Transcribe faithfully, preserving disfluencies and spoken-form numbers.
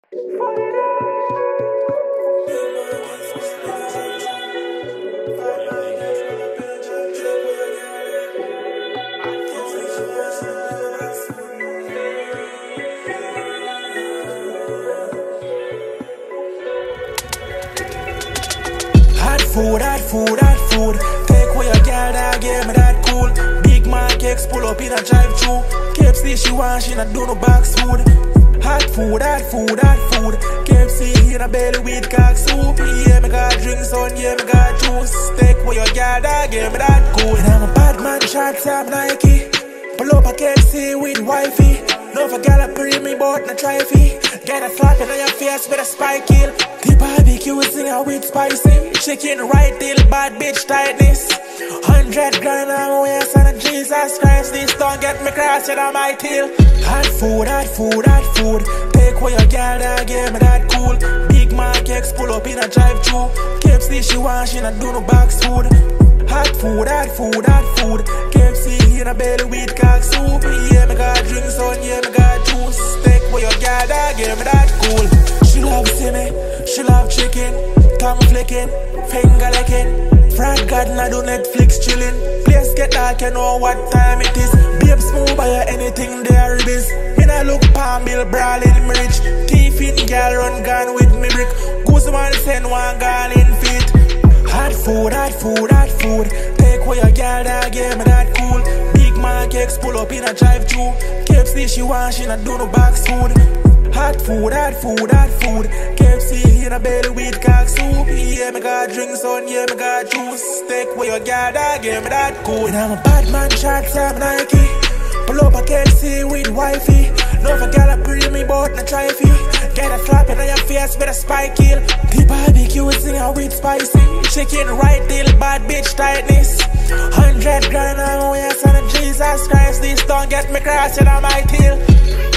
Hot food, hot food, hot food. Take away your girl, that give me that cool. Big man cakes pull up in a drive-thru. K F C she want, she not do no box food. Hot food, hot food, hot food. K F C in a belly with cock soup. Yeah, me got drinks on, yeah, me got juice. Take away your girl, that give me that cool. And I'm a bad man, shots up Nike. Pull up a K F C with wifey. No for gal a pre me but no trophy. Get a slapping on your face with a spike kill. The barbecue singer with spicy. Chicken right till bad bitch tightness. Hundred grand on my waist and Jesus Christ. This don't get me crossed on my tail. Hot food, hot food, hot food. Take away your girl that give me that cool. Big man cakes pull up in a drive-thru. K F C she want, she not do no box food. Hot food, hot food, hot food. K F C in a belly with cock soup. Yeah, me got drinks on, yeah, me got juice. Take away your girl that give me that cool. She love see me, she love chicken. Tongue flicking, finger licking. Fried God, I do Netflix chilling. Place get dark, you know what time it is. Babes move by anything they are ribbies. Me nah look palm bill brawling me rich. Teeth in girl run gun with me brick. Goose man send one gun in feet. Hot food, hot food, hot food. Take away your girl that give me that cool. Big man cakes pull up in a drive-thru. K F C she want, she not do no box food. Hot food, hot food, hot food. K F C in a belly with cock soup. Yeah, me got drinks on, yeah, me got juice. Take away your girl that give me that cool. And I'm a bad man, shots up Nike. Pull up a K F C with wifey. No for gal a pre me but no trophy. Get a slapping on your face with a spike kill. The barbecue singer with spicy. Chicken right till bad bitch tightness. Hundred grand on my waist and Jesus Christ. This don't get me crossed on my tail.